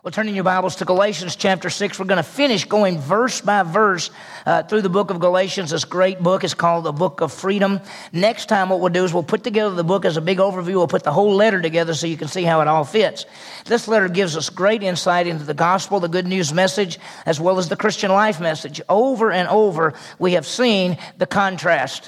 Well, turn in your Bibles to Galatians chapter 6. We're going to finish going verse by verse through the book of Galatians. This great book is called the Book of Freedom. Next time what we'll do is we'll put together the book as a big overview. We'll put the whole letter together so you can see how it all fits. This letter gives us great insight into the gospel, the good news message, as well as the Christian life message. Over and over, we have seen the contrast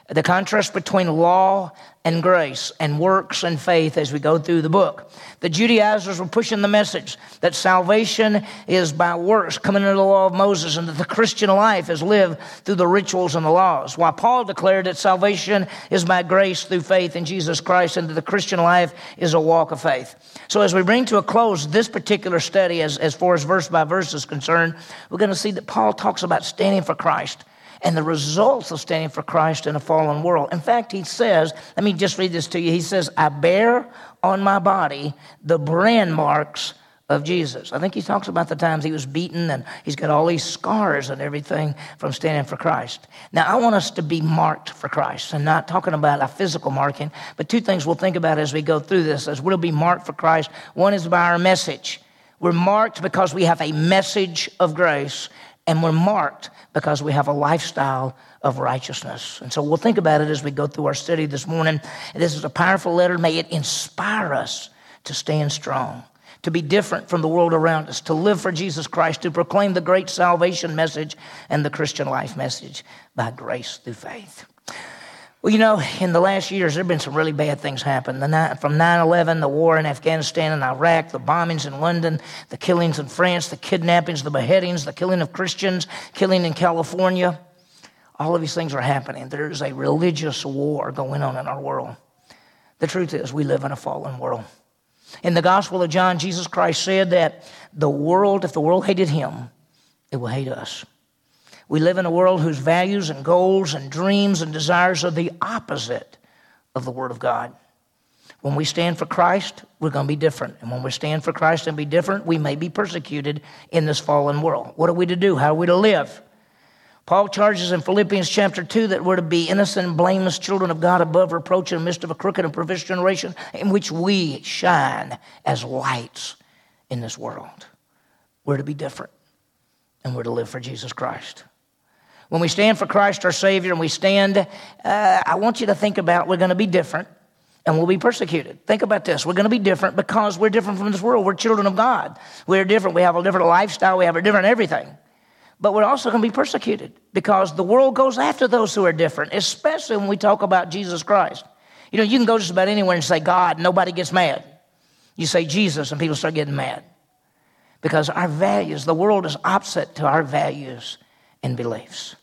between law and grace and works and faith as we go through the book. The Judaizers were pushing the message that salvation is by works coming under the law of Moses, and that the Christian life is lived through the rituals and the laws, while Paul declared that salvation is by grace through faith in Jesus Christ, and that the Christian life is a walk of faith. So as we bring to a close this particular study, as far as verse by verse is concerned, we're going to see that Paul talks about standing for Christ and the results of standing for Christ in a fallen world. In fact, he says, let me just read this to you. He says, I bear on my body the brand marks of Jesus. I think he talks about the times he was beaten and he's got all these scars and everything from standing for Christ. Now, I want us to be marked for Christ, and not talking about a physical marking, but two things we'll think about as we go through this, as we'll be marked for Christ. One is by our message. We're marked because we have a message of grace, and we're marked because we have a lifestyle of righteousness. And so we'll think about it as we go through our study this morning. This is a powerful letter. May it inspire us to stand strong, to be different from the world around us, to live for Jesus Christ, to proclaim the great salvation message and the Christian life message by grace through faith. Well, you know, in the last years, there have been some really bad things happen. From 9/11, the war in Afghanistan and Iraq, the bombings in London, the killings in France, the kidnappings, the beheadings, the killing of Christians, killing in California. All of these things are happening. There is a religious war going on in our world. The truth is, we live in a fallen world. In the Gospel of John, Jesus Christ said that if the world hated him, it will hate us. We live in a world whose values and goals and dreams and desires are the opposite of the Word of God. When we stand for Christ, we're going to be different. And when we stand for Christ and be different, we may be persecuted in this fallen world. What are we to do? How are we to live? Paul charges in Philippians chapter 2 that we're to be innocent and blameless children of God above reproach in the midst of a crooked and perverse generation, in which we shine as lights in this world. We're to be different, and we're to live for Jesus Christ. When we stand for Christ our Savior and we stand, I want you to think about we're going to be different and we'll be persecuted. Think about this. We're going to be different because we're different from this world. We're children of God. We're different. We have a different lifestyle. We have a different everything. But we're also going to be persecuted because the world goes after those who are different, especially when we talk about Jesus Christ. You know, you can go just about anywhere and say God, nobody gets mad. You say Jesus and people start getting mad because our values, the world is opposite to our values and beliefs.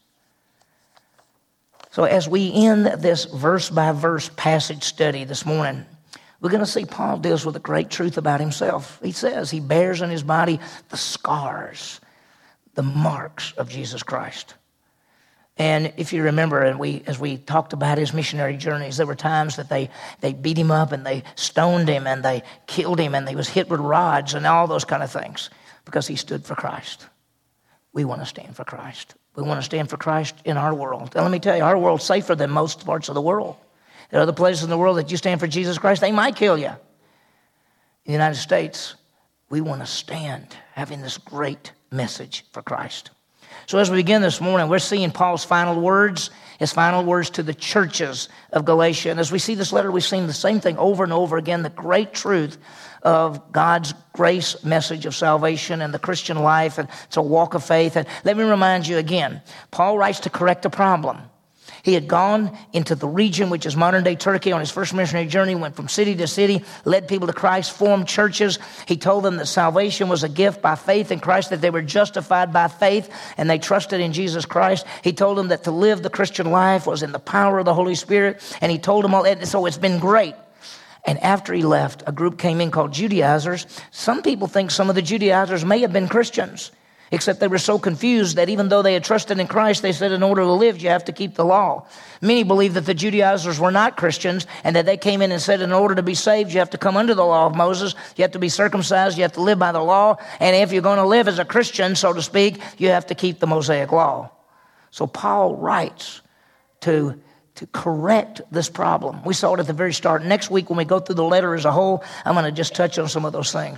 So as we end this verse-by-verse passage study this morning, we're going to see Paul deals with a great truth about himself. He says he bears in his body the scars, the marks of Jesus Christ. And if you remember, as we talked about his missionary journeys, there were times that they beat him up and they stoned him and they killed him and he was hit with rods and all those kind of things because he stood for Christ. We want to stand for Christ. We want to stand for Christ in our world. And let me tell you, our world's safer than most parts of the world. There are other places in the world that you stand for Jesus Christ, they might kill you. In the United States, we want to stand having this great message for Christ. So as we begin this morning, we're seeing Paul's final words, his final words to the churches of Galatia. And as we see this letter, we've seen the same thing over and over again, the great truth of God's grace message of salvation and the Christian life, and it's a walk of faith. And let me remind you again, Paul writes to correct a problem. He had gone into the region, which is modern-day Turkey, on his first missionary journey, went from city to city, led people to Christ, formed churches. He told them that salvation was a gift by faith in Christ, that they were justified by faith, and they trusted in Jesus Christ. He told them that to live the Christian life was in the power of the Holy Spirit, and he told them all that. So it's been great. And after he left, a group came in called Judaizers. Some people think some of the Judaizers may have been Christians, except they were so confused that even though they had trusted in Christ, they said in order to live, you have to keep the law. Many believe that the Judaizers were not Christians and that they came in and said in order to be saved, you have to come under the law of Moses. You have to be circumcised. You have to live by the law. And if you're going to live as a Christian, so to speak, you have to keep the Mosaic law. So Paul writes to correct this problem. We saw it at the very start. Next week when we go through the letter as a whole, I'm going to just touch on some of those things.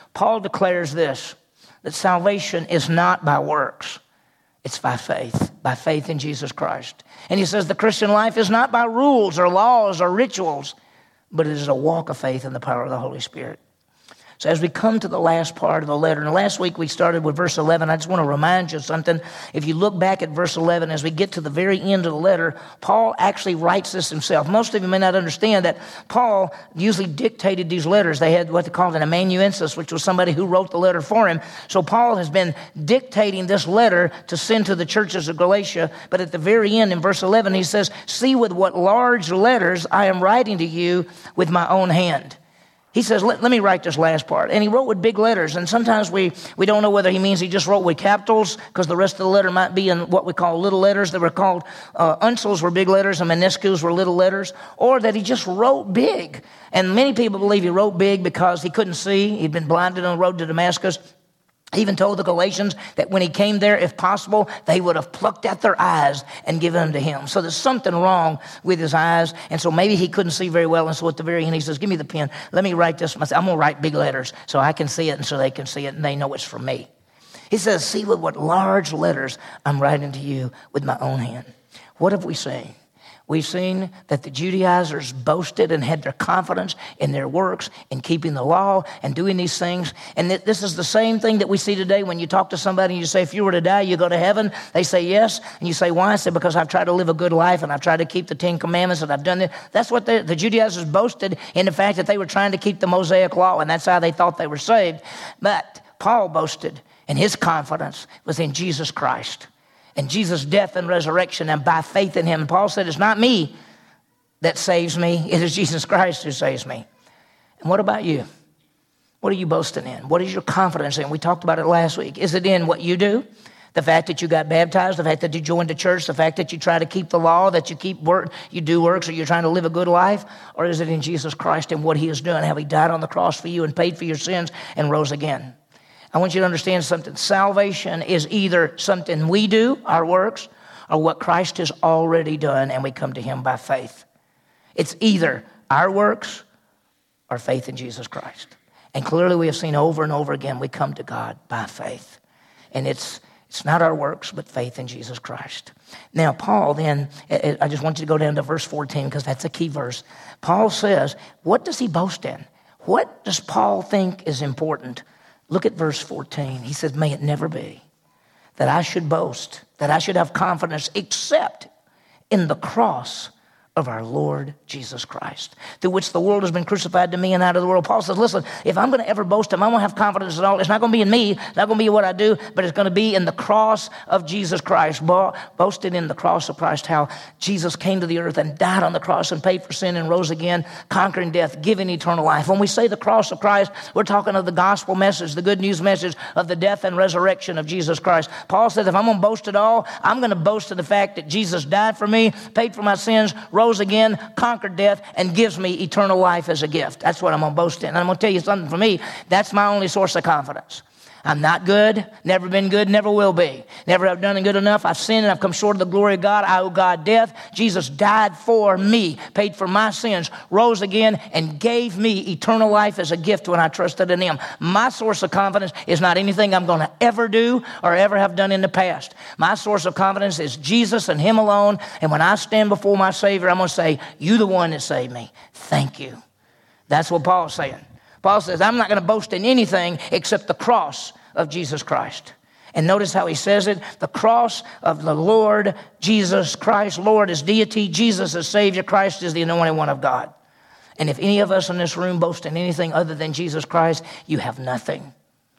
Paul declares this, that salvation is not by works. It's by faith in Jesus Christ. And he says the Christian life is not by rules or laws or rituals, but it is a walk of faith in the power of the Holy Spirit. So as we come to the last part of the letter, and last week we started with verse 11, I just want to remind you of something. If you look back at verse 11, as we get to the very end of the letter, Paul actually writes this himself. Most of you may not understand that Paul usually dictated these letters. They had what they called an amanuensis, which was somebody who wrote the letter for him. So Paul has been dictating this letter to send to the churches of Galatia. But at the very end, in verse 11, he says, "See with what large letters I am writing to you with my own hand." He says, let me write this last part. And he wrote with big letters. And sometimes we don't know whether he means he just wrote with capitals, because the rest of the letter might be in what we call little letters. They were called, uncials were big letters and minuscules were little letters. Or that he just wrote big. And many people believe he wrote big because he couldn't see. He'd been blinded on the road to Damascus. He even told the Galatians that when he came there, if possible, they would have plucked out their eyes and given them to him. So there's something wrong with his eyes, and so maybe he couldn't see very well. And so at the very end, he says, "Give me the pen. Let me write this myself. I'm going to write big letters so I can see it and so they can see it and they know it's from me." He says, "See with what large letters I'm writing to you with my own hand." What have we seen? We've seen that the Judaizers boasted and had their confidence in their works, in keeping the law and doing these things. And this is the same thing that we see today when you talk to somebody and you say, "If you were to die, you go to heaven." They say, "Yes." And you say, "Why?" I say, "Because I've tried to live a good life and I've tried to keep the 10 Commandments and I've done it." That's what the Judaizers boasted, in the fact that they were trying to keep the Mosaic law, and that's how they thought they were saved. But Paul boasted, and his confidence was in Jesus Christ and Jesus' death and resurrection, and by faith in him. And Paul said, "It's not me that saves me. It is Jesus Christ who saves me." And what about you? What are you boasting in? What is your confidence in? We talked about it last week. Is it in what you do? The fact that you got baptized, the fact that you joined the church, the fact that you try to keep the law, that you keep work, you do works, or you're trying to live a good life? Or is it in Jesus Christ and what he has done, how he died on the cross for you and paid for your sins and rose again? I want you to understand something. Salvation is either something we do, our works, or what Christ has already done, and we come to him by faith. It's either our works or faith in Jesus Christ. And clearly we have seen over and over again, we come to God by faith. And it's not our works, but faith in Jesus Christ. Now, Paul then, I just want you to go down to verse 14, because that's a key verse. Paul says, what does he boast in? What does Paul think is important? Look at verse 14. He says, "May it never be that I should boast, that I should have confidence except in the cross of our Lord Jesus Christ, through which the world has been crucified to me and out of the world." Paul says, listen, if I'm going to ever boast, if I'm going to have confidence at all, it's not going to be in me, it's not going to be what I do, but it's going to be in the cross of Jesus Christ. Boasted in the cross of Christ, how Jesus came to the earth and died on the cross and paid for sin and rose again, conquering death, giving eternal life. When we say the cross of Christ, we're talking of the gospel message, the good news message of the death and resurrection of Jesus Christ. Paul says, if I'm going to boast at all, I'm going to boast in the fact that Jesus died for me, paid for my sins, rose again, conquered death, and gives me eternal life as a gift. That's what I'm going to boast in. And I'm going to tell you something, for me, that's my only source of confidence. I'm not good, never been good, never will be. Never have done good enough. I've sinned and I've come short of the glory of God. I owe God death. Jesus died for me, paid for my sins, rose again, and gave me eternal life as a gift when I trusted in him. My source of confidence is not anything I'm going to ever do or ever have done in the past. My source of confidence is Jesus and him alone. And when I stand before my Savior, I'm going to say, "You the one that saved me. Thank you." That's what Paul's saying. Paul says, I'm not going to boast in anything except the cross of Jesus Christ. And notice how he says it, the cross of the Lord Jesus Christ. Lord is deity, Jesus is Savior, Christ is the anointed one of God. And if any of us in this room boast in anything other than Jesus Christ, you have nothing.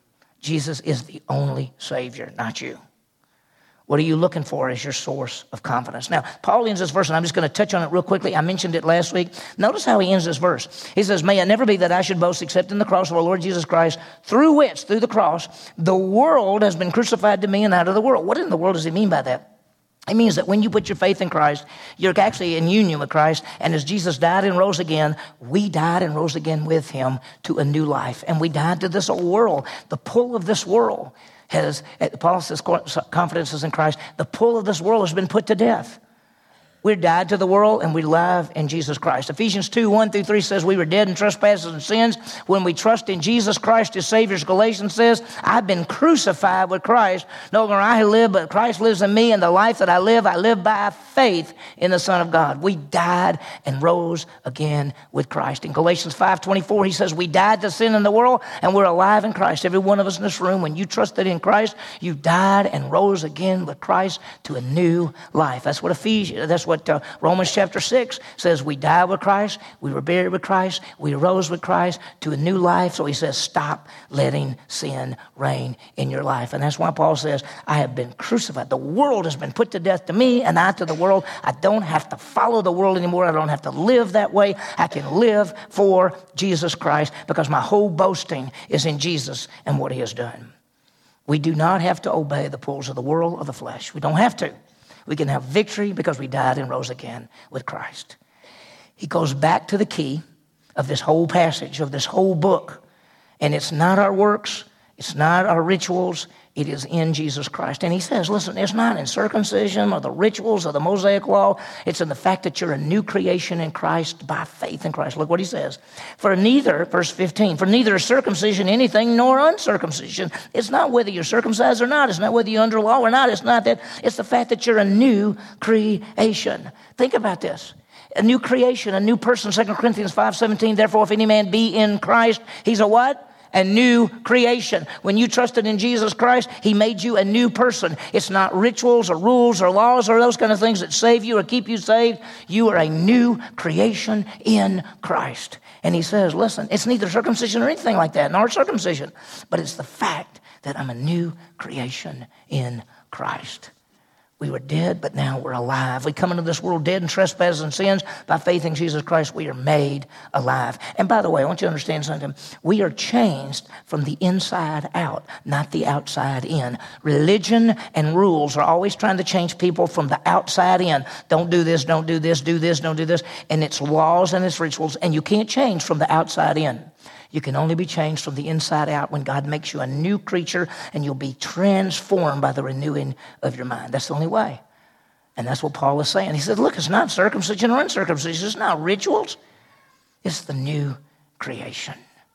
Jesus is the only Savior, not you. What are you looking for as your source of confidence? Now, Paul ends this verse, and I'm just going to touch on it real quickly. I mentioned it last week. Notice how he ends this verse. He says, "May it never be that I should boast except in the cross of our Lord Jesus Christ, through which, through the cross, the world has been crucified to me and out of the world." What in the world does he mean by that? It means that when you put your faith in Christ, you're actually in union with Christ. And as Jesus died and rose again, we died and rose again with him to a new life. And we died to this old world, the pull of this world. Paul says confidence is in Christ. The pull of this world has been put to death. We're died to the world and we're alive in Jesus Christ. Ephesians 2:1-3 says we were dead in trespasses and sins when we trust in Jesus Christ as Savior. Galatians says, I've been crucified with Christ. No longer I who live, but Christ lives in me, and the life that I live by faith in the Son of God. We died and rose again with Christ. In Galatians 5:24, he says we died to sin in the world and we're alive in Christ. Every one of us in this room, when you trusted in Christ, you died and rose again with Christ to a new life. That's what Romans chapter 6 says. We died with Christ, we were buried with Christ, we rose with Christ to a new life. So he says, stop letting sin reign in your life. And that's why Paul says, I have been crucified. The world has been put to death to me, and I to the world. I don't have to follow the world anymore. I don't have to live that way. I can live for Jesus Christ because my whole boasting is in Jesus and what he has done. We do not have to obey the pulls of the world or the flesh. We don't have to. We can have victory because we died and rose again with Christ. He goes back to the key of this whole passage, of this whole book. And it's not our works. It's not our rituals. It is in Jesus Christ. And he says, listen, it's not in circumcision or the rituals or the Mosaic law. It's in the fact that you're a new creation in Christ by faith in Christ. Look what he says. For neither, verse 15, for neither is circumcision anything nor uncircumcision. It's not whether you're circumcised or not. It's not whether you're under law or not. It's not that. It's the fact that you're a new creation. Think about this. A new creation, a new person. 2 Corinthians 5:17, therefore, if any man be in Christ, he's a what? A new creation. When you trusted in Jesus Christ, he made you a new person. It's not rituals or rules or laws or those kind of things that save you or keep you saved. You are a new creation in Christ. And he says, listen, it's neither circumcision or anything like that, nor circumcision, but it's the fact that I'm a new creation in Christ. We were dead, but now we're alive. We come into this world dead in trespasses and sins. By faith in Jesus Christ, we are made alive. And by the way, I want you to understand something. We are changed from the inside out, not the outside in. Religion and rules are always trying to change people from the outside in. Don't do this, don't do this, do this, don't do this. And it's laws and it's rituals, and you can't change from the outside in. You can only be changed from the inside out when God makes you a new creature, and you'll be transformed by the renewing of your mind. That's the only way. And that's what Paul is saying. He said, look, it's not circumcision or uncircumcision. It's not rituals. It's the new creation.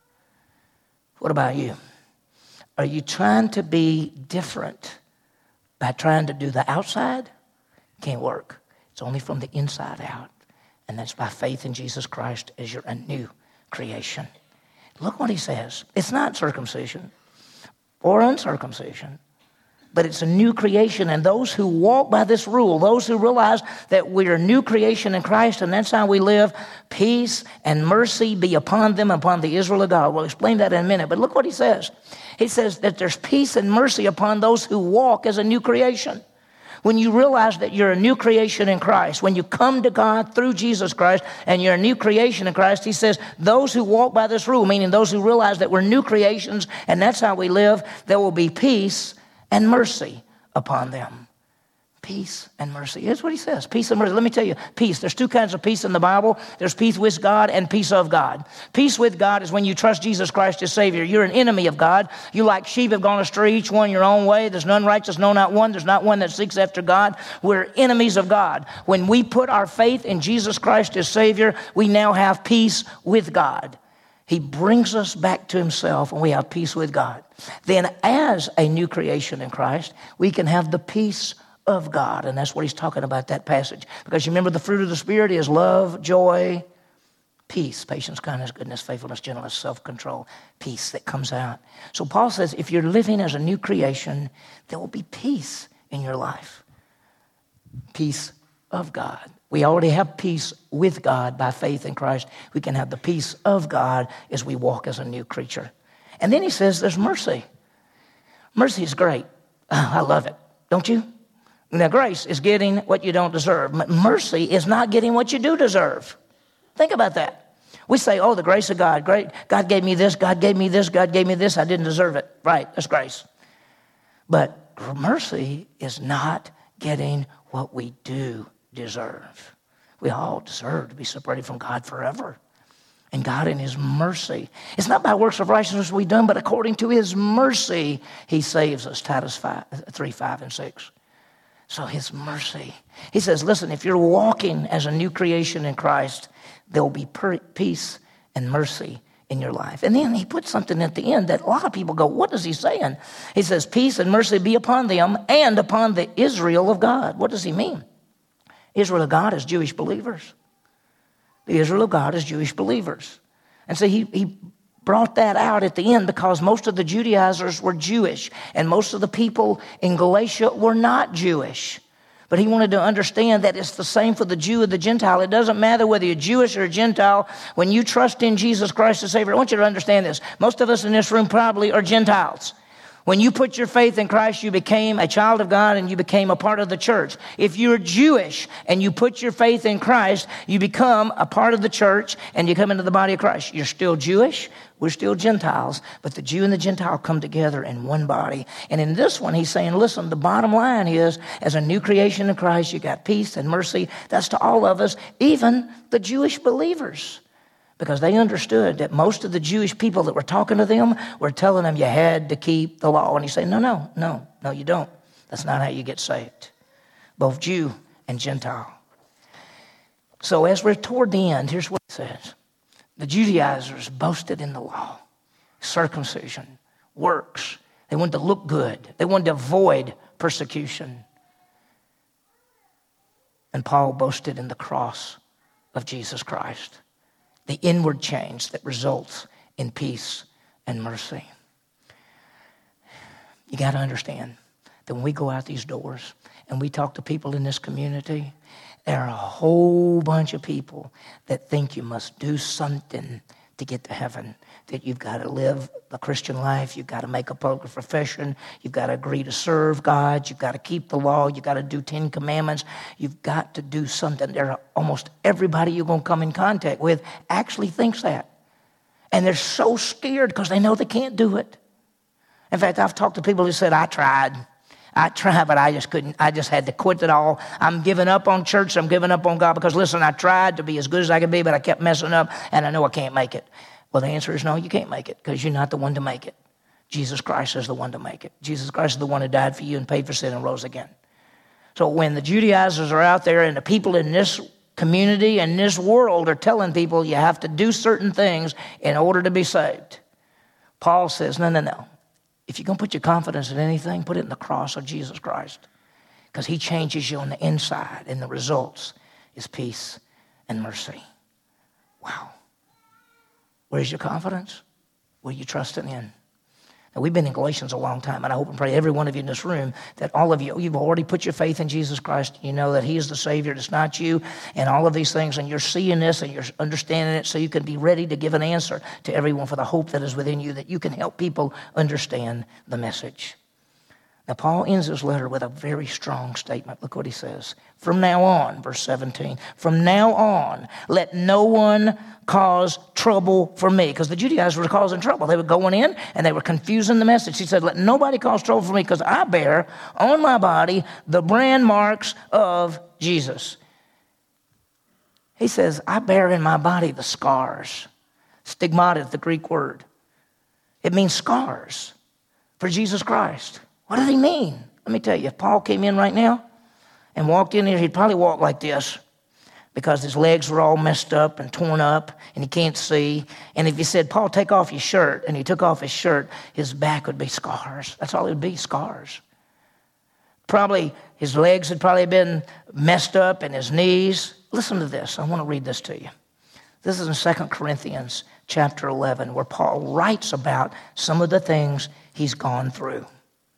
What about you? Are you trying to be different by trying to do the outside? Can't work. It's only from the inside out. And that's by faith in Jesus Christ as you're a new creation. Look what he says. It's not circumcision or uncircumcision, but it's a new creation. And those who walk by this rule, those who realize that we are a new creation in Christ and that's how we live, peace and mercy be upon them, upon the Israel of God. We'll explain that in a minute. But look what he says. He says that there's peace and mercy upon those who walk as a new creation. When you realize that you're a new creation in Christ, when you come to God through Jesus Christ and you're a new creation in Christ, he says, those who walk by this rule, meaning those who realize that we're new creations and that's how we live, there will be peace and mercy upon them. Peace and mercy. Here's what he says. Peace and mercy. Let me tell you, peace. There's two kinds of peace in the Bible. There's peace with God and peace of God. Peace with God is when you trust Jesus Christ as Savior. You're an enemy of God. You like sheep have gone astray, each one your own way. There's none righteous, no, not one. There's not one that seeks after God. We're enemies of God. When we put our faith in Jesus Christ as Savior, we now have peace with God. He brings us back to himself and we have peace with God. Then as a new creation in Christ, we can have the peace of God. And that's what he's talking about, that passage. Because you remember the fruit of the Spirit is love, joy, peace, patience, kindness, goodness, faithfulness, gentleness, self-control, peace that comes out. So Paul says if you're living as a new creation, there will be peace in your life. Peace of God. We already have peace with God by faith in Christ. We can have the peace of God as we walk as a new creature. And then he says there's mercy. Mercy is great. I love it. Don't you? Now, grace is getting what you don't deserve. Mercy is not getting what you do deserve. Think about that. We say, oh, the grace of God. Great. God gave me this. God gave me this. God gave me this. I didn't deserve it. Right. That's grace. But mercy is not getting what we do deserve. We all deserve to be separated from God forever. And God in his mercy. It's not by works of righteousness we've done, but according to his mercy, he saves us. Titus 3, 5, and 6. So his mercy. He says, listen, if you're walking as a new creation in Christ, there will be peace and mercy in your life. And then he puts something at the end that a lot of people go, what is he saying? He says, peace and mercy be upon them and upon the Israel of God. What does he mean? Israel of God is Jewish believers. The Israel of God is Jewish believers. And so he brought that out at the end because most of the Judaizers were Jewish and most of the people in Galatia were not Jewish. But he wanted to understand that it's the same for the Jew and the Gentile. It doesn't matter whether you're Jewish or a Gentile. When you trust in Jesus Christ as Savior, I want you to understand this. Most of us in this room probably are Gentiles. When you put your faith in Christ, you became a child of God and you became a part of the church. If you're Jewish and you put your faith in Christ, you become a part of the church and you come into the body of Christ. You're still Jewish, we're still Gentiles, but the Jew and the Gentile come together in one body. And in this one, he's saying, listen, the bottom line is, as a new creation in Christ, you got peace and mercy. That's to all of us, even the Jewish believers. Because they understood that most of the Jewish people that were talking to them were telling them you had to keep the law. And he said, no, you don't. That's not how you get saved. Both Jew and Gentile. So as we're toward the end, here's what it says. The Judaizers boasted in the law, circumcision, works. They wanted to look good. They wanted to avoid persecution. And Paul boasted in the cross of Jesus Christ. The inward change that results in peace and mercy. You got to understand that when we go out these doors and we talk to people in this community, there are a whole bunch of people that think you must do something to get to heaven, that you've got to live the Christian life, you've got to make a public profession, you've got to agree to serve God, you've got to keep the law, you've got to do 10 commandments, you've got to do something. There are almost everybody you're going to come in contact with actually thinks that. And they're so scared because they know they can't do it. In fact, I've talked to people who said, I tried, but I just couldn't. I just had to quit it all. I'm giving up on church. I'm giving up on God because, listen, I tried to be as good as I could be, but I kept messing up, and I know I can't make it. Well, the answer is no, you can't make it because you're not the one to make it. Jesus Christ is the one to make it. Jesus Christ is the one who died for you and paid for sin and rose again. So when the Judaizers are out there and the people in this community and this world are telling people you have to do certain things in order to be saved, Paul says, no. If you're going to put your confidence in anything, put it in the cross of Jesus Christ. Because he changes you on the inside, and the results is peace and mercy. Wow. Where's your confidence? Where are you trusting in? Now, we've been in Galatians a long time, and I hope and pray every one of you in this room that all of you, you've already put your faith in Jesus Christ. You know that he is the Savior, it's not you, and all of these things, and you're seeing this and you're understanding it so you can be ready to give an answer to everyone for the hope that is within you, that you can help people understand the message. Now, Paul ends his letter with a very strong statement. Look what he says. From now on, verse 17, from now on, let no one cause trouble for me. Because the Judaizers were causing trouble. They were going in and they were confusing the message. He said, let nobody cause trouble for me because I bear on my body the brand marks of Jesus. He says, I bear in my body the scars. Stigmata is the Greek word. It means scars for Jesus Christ. What did he mean? Let me tell you, if Paul came in right now and walked in here, he'd probably walk like this because his legs were all messed up and torn up and he can't see. And if you said, Paul, take off your shirt, and he took off his shirt, his back would be scars. That's all it would be, scars. Probably his legs had probably been messed up and his knees. Listen to this. I want to read this to you. This is in 2 Corinthians chapter 11 where Paul writes about some of the things he's gone through.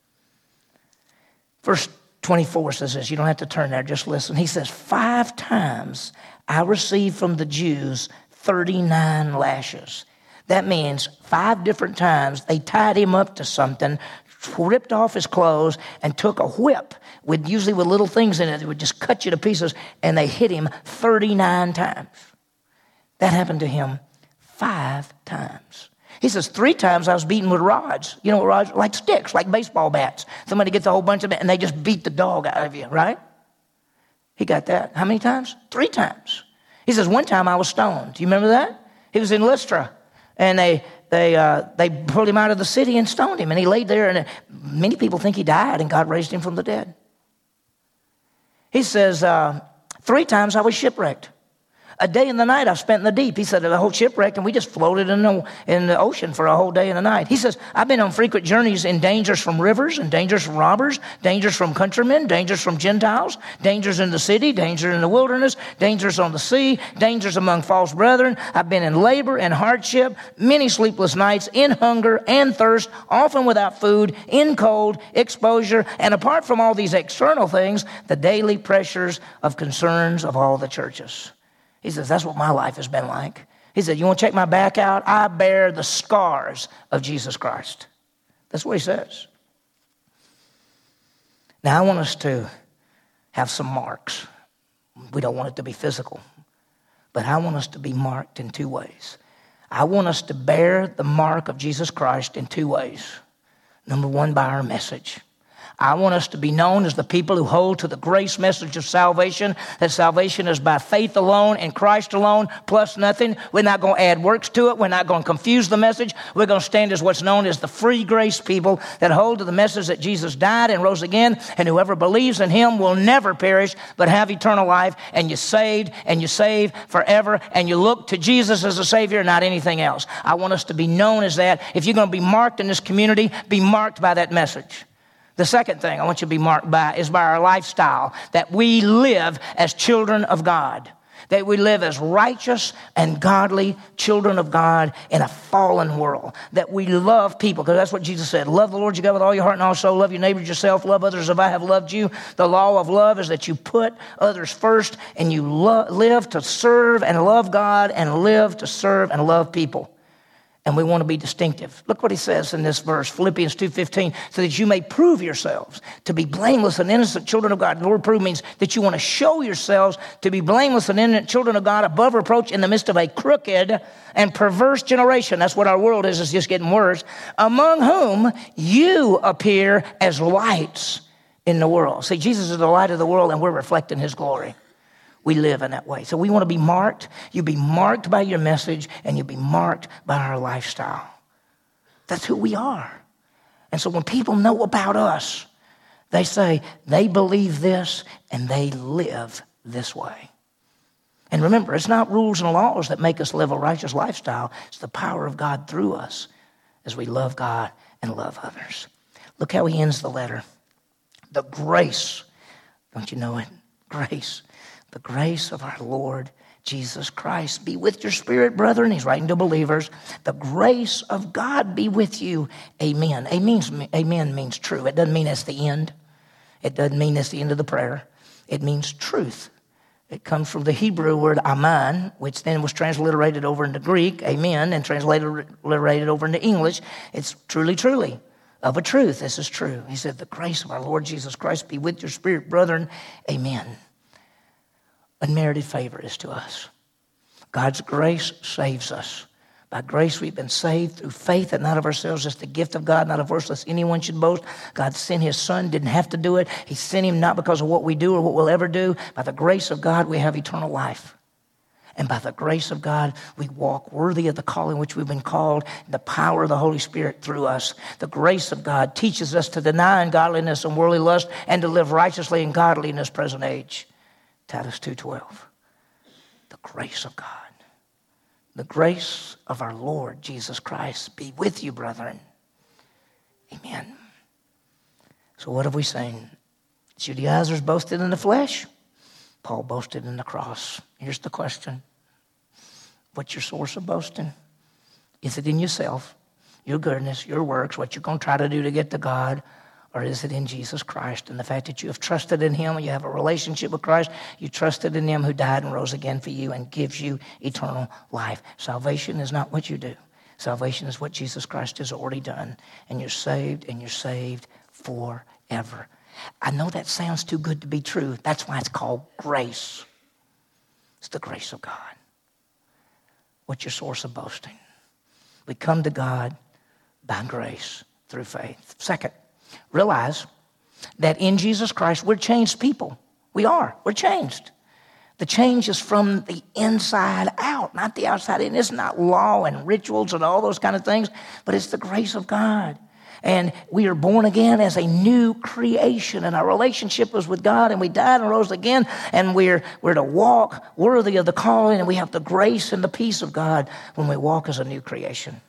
Verse 24 says this. You don't have to turn there. Just listen. He says, 5 times I received from the Jews 39 lashes. That means 5 different times they tied him up to something, ripped off his clothes, and took a whip, usually with little things in it that would just cut you to pieces, and they hit him 39 times. That happened to him 5 times. He says, 3 times I was beaten with rods. You know what rods? Like sticks, like baseball bats. Somebody gets a whole bunch of it and they just beat the dog out of you, right? He got that. How many times? 3 times. He says, 1 time I was stoned. Do you remember that? He was in Lystra and they pulled him out of the city and stoned him. And he laid there and many people think he died and God raised him from the dead. He says, 3 times I was shipwrecked. A day and the night I've spent in the deep. He said, the whole shipwreck, and we just floated in the ocean for a whole day and a night. He says, I've been on frequent journeys in dangers from rivers and dangers from robbers, dangers from countrymen, dangers from Gentiles, dangers in the city, dangers in the wilderness, dangers on the sea, dangers among false brethren. I've been in labor and hardship, many sleepless nights, in hunger and thirst, often without food, in cold, exposure, and apart from all these external things, the daily pressures of concerns of all the churches. He says, that's what my life has been like. He said, you want to check my back out? I bear the scars of Jesus Christ. That's what he says. Now, I want us to have some marks. We don't want it to be physical, but I want us to be marked in 2 ways. I want us to bear the mark of Jesus Christ in 2 ways. Number 1, by our message. I want us to be known as the people who hold to the grace message of salvation, that salvation is by faith alone and Christ alone, plus nothing. We're not going to add works to it. We're not going to confuse the message. We're going to stand as what's known as the free grace people that hold to the message that Jesus died and rose again, and whoever believes in him will never perish but have eternal life, and you're saved and you save forever, and you look to Jesus as a Savior, not anything else. I want us to be known as that. If you're going to be marked in this community, be marked by that message. The second thing I want you to be marked by is by our lifestyle, that we live as children of God, that we live as righteous and godly children of God in a fallen world, that we love people, because that's what Jesus said. Love the Lord your God with all your heart and all soul. Love your neighbor as yourself. Love others as I have loved you. The law of love is that you put others first and you live to serve and love God and live to serve and love people. And we want to be distinctive. Look what he says in this verse, Philippians 2:15, so that you may prove yourselves to be blameless and innocent children of God. The word prove means that you want to show yourselves to be blameless and innocent children of God above reproach in the midst of a crooked and perverse generation. That's what our world is. It's just getting worse. Among whom you appear as lights in the world. See, Jesus is the light of the world, and we're reflecting his glory. We live in that way. So we want to be marked. You be marked by your message, and you be marked by our lifestyle. That's who we are. And so when people know about us, they say they believe this and they live this way. And remember, it's not rules and laws that make us live a righteous lifestyle. It's the power of God through us as we love God and love others. Look how he ends the letter. The grace, don't you know it? Grace. The grace of our Lord Jesus Christ be with your spirit, brethren. He's writing to believers. The grace of God be with you. Amen. Amen means true. It doesn't mean it's the end. It doesn't mean it's the end of the prayer. It means truth. It comes from the Hebrew word amen, which then was transliterated over into Greek, amen, and transliterated over into English. It's truly, truly. Of a truth, this is true. He said, the grace of our Lord Jesus Christ be with your spirit, brethren. Amen. Unmerited favor is to us. God's grace saves us. By grace we've been saved through faith, and not of ourselves. It's the gift of God, not of works, lest anyone should boast. God sent his son, didn't have to do it. He sent him not because of what we do or what we'll ever do. By the grace of God, we have eternal life. And by the grace of God, we walk worthy of the calling which we've been called, the power of the Holy Spirit through us. The grace of God teaches us to deny ungodliness and worldly lust and to live righteously and godly in this present age. Titus 2:12, the grace of God, the grace of our Lord Jesus Christ be with you, brethren. Amen. So what have we seen? Judaizers boasted in the flesh. Paul boasted in the cross. Here's the question. What's your source of boasting? Is it in yourself, your goodness, your works, what you're going to try to do to get to God? Or is it in Jesus Christ and the fact that you have trusted in him and you have a relationship with Christ? You trusted in him who died and rose again for you and gives you eternal life. Salvation is not what you do. Salvation is what Jesus Christ has already done. And you're saved forever. I know that sounds too good to be true. That's why it's called grace. It's the grace of God. What's your source of boasting? We come to God by grace through faith. Second, realize that in Jesus Christ, we're changed people. We are. We're changed. The change is from the inside out, not the outside in. It's not law and rituals and all those kind of things, but it's the grace of God. And we are born again as a new creation. And our relationship was with God, and we died and rose again. And we're to walk worthy of the calling, and we have the grace and the peace of God when we walk as a new creation.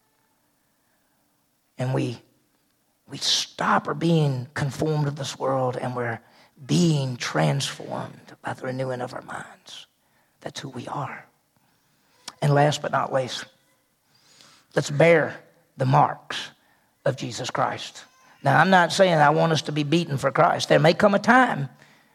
And we stop our being conformed to this world, and we're being transformed by the renewing of our minds. That's who we are. And last but not least, let's bear the marks of Jesus Christ. Now, I'm not saying I want us to be beaten for Christ. There may come a time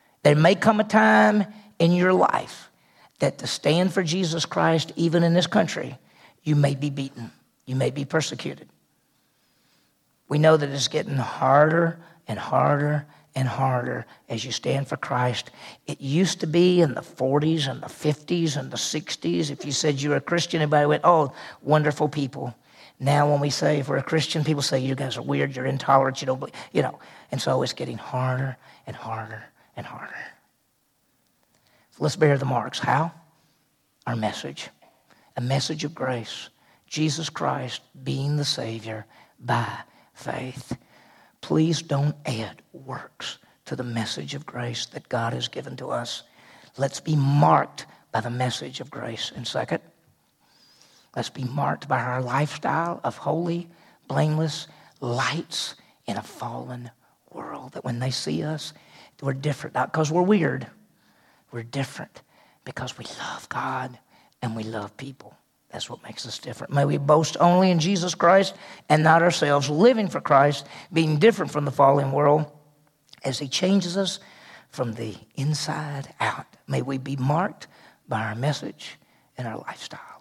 in your life that to stand for Jesus Christ, even in this country, you may be beaten. You may be persecuted. We know that it's getting harder and harder and harder as you stand for Christ. It used to be in the 40s and the 50s and the 60s. If you said you were a Christian, everybody went, oh, wonderful people. Now when we say if we're a Christian, people say you guys are weird, you're intolerant, you don't believe, And so it's getting harder and harder and harder. So let's bear the marks. How? Our message. A message of grace. Jesus Christ being the Savior by faith. Please don't add works to the message of grace that God has given to us. Let's be marked by the message of grace. And second, let's be marked by our lifestyle of holy, blameless lights in a fallen world. That when they see us, we're different. Not because we're weird. We're different because we love God and we love people. That's what makes us different. May we boast only in Jesus Christ and not ourselves, living for Christ, being different from the fallen world as He changes us from the inside out. May we be marked by our message and our lifestyle.